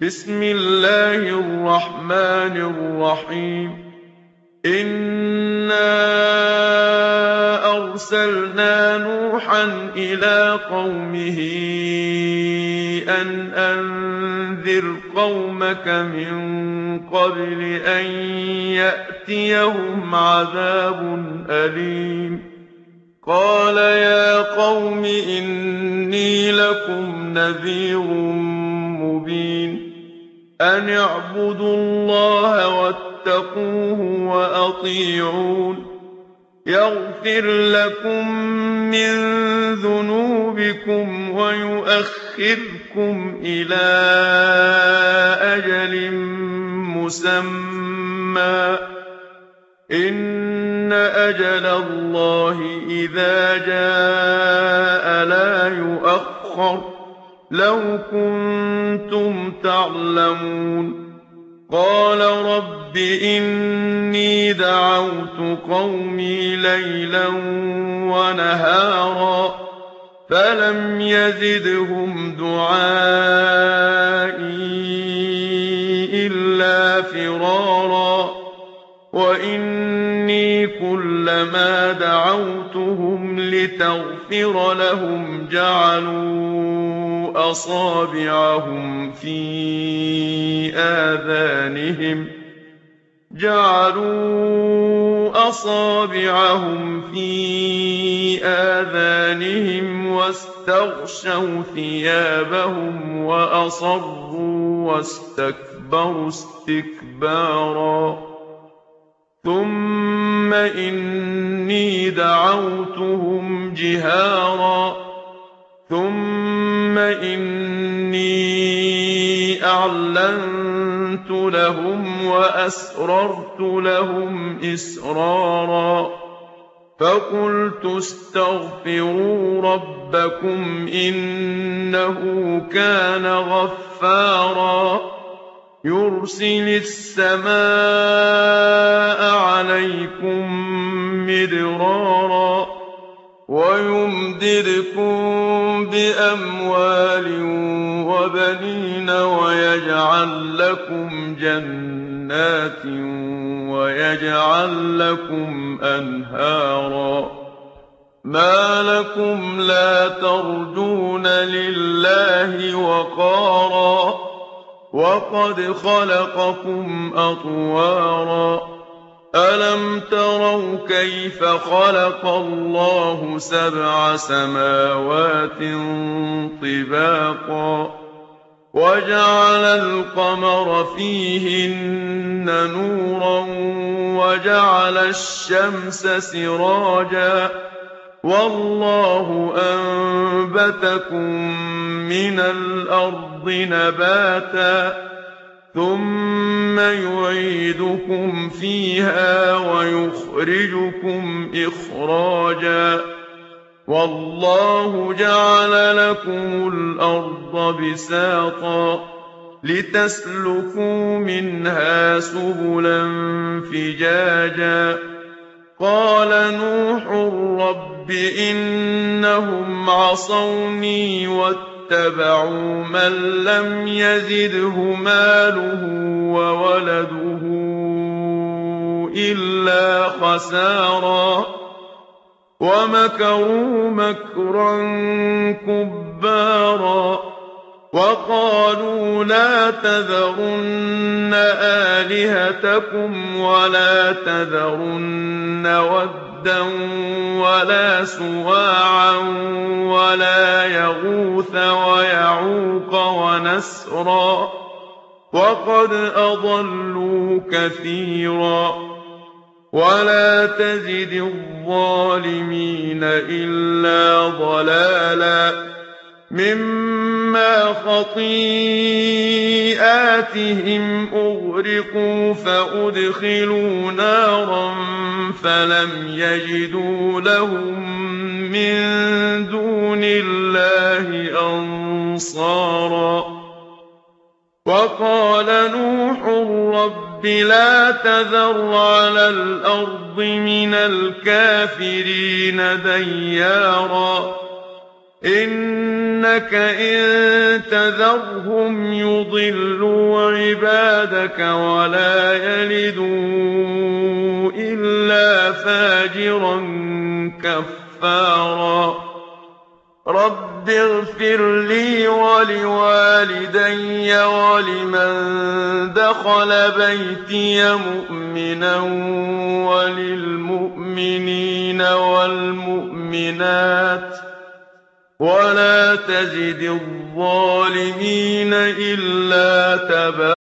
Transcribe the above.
بسم الله الرحمن الرحيم. إنا أرسلنا نوحا إلى قومه أن أنذر قومك من قبل أن يأتيهم عذاب أليم. قال يا قوم إني لكم نذير مبين. أن اعبدوا الله واتقوه وأطيعون. يغفر لكم من ذنوبكم ويؤخركم إلى أجل مسمى. إن أجل الله إذا جاء لا يؤخر. لو كنتم تعلمون. قال رب إني دعوت قومي ليلا ونهارا فلم يزدهم دعائي إلا فرارا. وإني كلما دعوتهم لتغفر لهم جعلوا أصابعهم في آذانهم واستغشوا ثيابهم وأصروا واستكبروا استكبارا. ثم إني دعوتهم جهارا ثم إني أعلنت لهم وأسررت لهم إسرارا. فقلت استغفروا ربكم إنه كان غفارا. يرسل السماء عليكم مدرارا ويمددكم بأموال وبنين ويجعل لكم جنات ويجعل لكم أنهارا. ما لكم لا ترجون لله وقارا وقد خلقكم أطوارا. ألم تروا كيف خلق الله 7 سماوات طباقا وجعل القمر فيهن نورا وجعل الشمس سراجا والله أنبتكم من الأرض نباتا ثم يعيدكم فيها ويخرجكم إخراجا. والله جعل لكم الأرض بساطا لتسلكوا منها سبلا فجاجا. قال نوح رب إنهم عصوني واتبعوا من لم يزده ماله وولده إلا خسارا. ومكروا مكرا كبارا وقالوا لا تذرن آلهتكم ولا تذرن ودا ولا سواعا ولا يغوث ويعوق ونسرا وقد أضلوا كثيرا. ولا تزد الظالمين إلا ضلالا مما خطيئاتهم أغرقوا فأدخلوا نارا فلم يجدوا لهم من دون الله أنصارا. وقال نوح رب لا تذر على الأرض من الكافرين ديارا إِنَّكَ إِن تَذَرْهُمْ يُضِلُّوا عِبَادَكَ وَلَا يَلِدُوا إِلَّا فَاجِرًا كَفَّارًا رَبِّ اغْفِرْ لِي وَلِوَالِدَيَّ وَلِمَن دَخَلَ بَيْتِيَ مُؤْمِنًا وَلِلْمُؤْمِنِينَ وَالْمُؤْمِنَاتِ وَلَا تَزِدِ الظَّالِمِينَ إِلَّا تَبَارًا